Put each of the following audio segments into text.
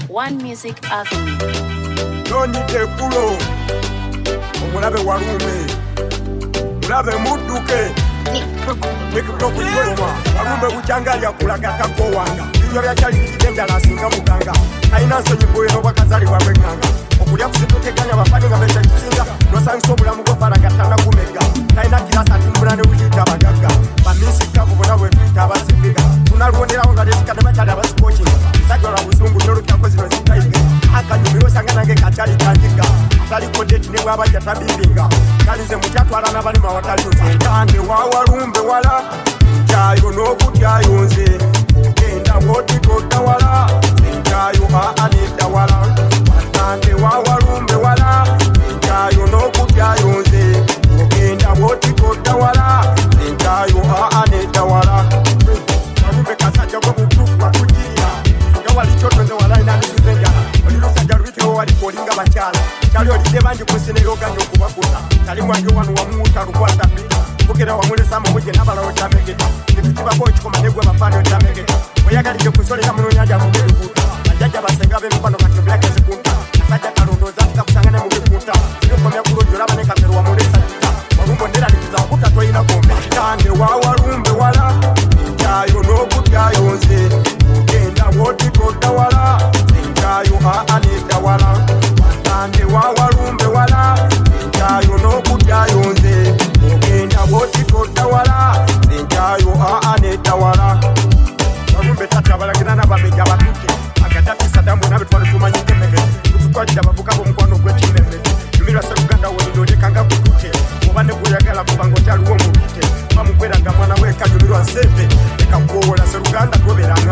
One Music Avenue. Tony de Kulo, Mulabe Warume, Mulabe Muduke, Nick Broku Yoroma, Warume Uchanga Kulagata Kowanga, Victoria Charity Dendala Singa Muganga, Aina Sonyibo Wakazari Wabenganga, Okulia Kutekanya Wafani Gaveta Singa, Rosan Sobula Mugo Paragatana Kumega, Aina Kilasa Timbrane Wita Bagaga, Pamisi Kabuna Wita Basifiga, Tunarwondera Kadamata was coaching, Sagara was Mungu Kaposi akanyumiro sanganange kachali kandika kali kodeti ne waba yatabinga kalize mukyatwala nabali mawatalize kande wawarumbe wala jayo no kutyayo nze genda woti totawala jayo anita wala kande wawarumbe wala jayo no kutyayo nze genda woti totawala jayo anita wala warumbe kasaja kwa kutupa kujia ngawali choto nze wala ina nisuzenga walikolinga bachala kali olide banji kusinero ganyo kubakuta kali mwanjo wanu wamuta rukwata pi bukera wamulesa mumuje nabala otamegeta nitiba ko chikoma negwa mafano otamegeta oyagalije kusolera muno nyanja mukuta ajaja basenga be mfano katobya kezikunta saja kalondoza tukakusangana mukuta yokomya kulojora bane kamero wamulesa warumbo ndera likiza okuta toyina kombe kande wawarumbe wala jayo no kutyayo nze genda woti totawala jayo anita wala kande wawarumbe wala jayo no kutyayo nze genda woti totawala jayo anita wala warumbe tatabalagirana babeja batute agatati sadamu nabe twalitumanyike mege tukwajja bavuka bomukwano gw'ekimeme tumira seruganda wonidole kanga kutute obane kuyagala kubango kyaliwo mubite bamukweraga mwana we kanyumirwa sebe ekakuwola seruganda goberanga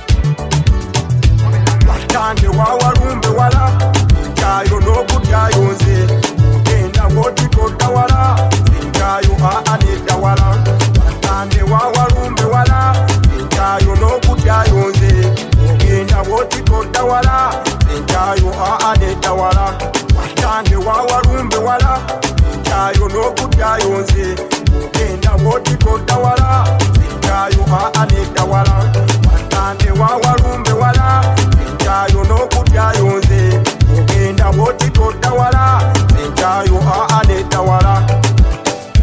kande wawarumbe wala jayo no kutyayo nze genda woti totawala jayo anita wala kande wawarumbe wala jayo no kutyayo nze genda woti totawala jayo anita wala kande wawarumbe wala jayo no kutyayo nze genda woti totawala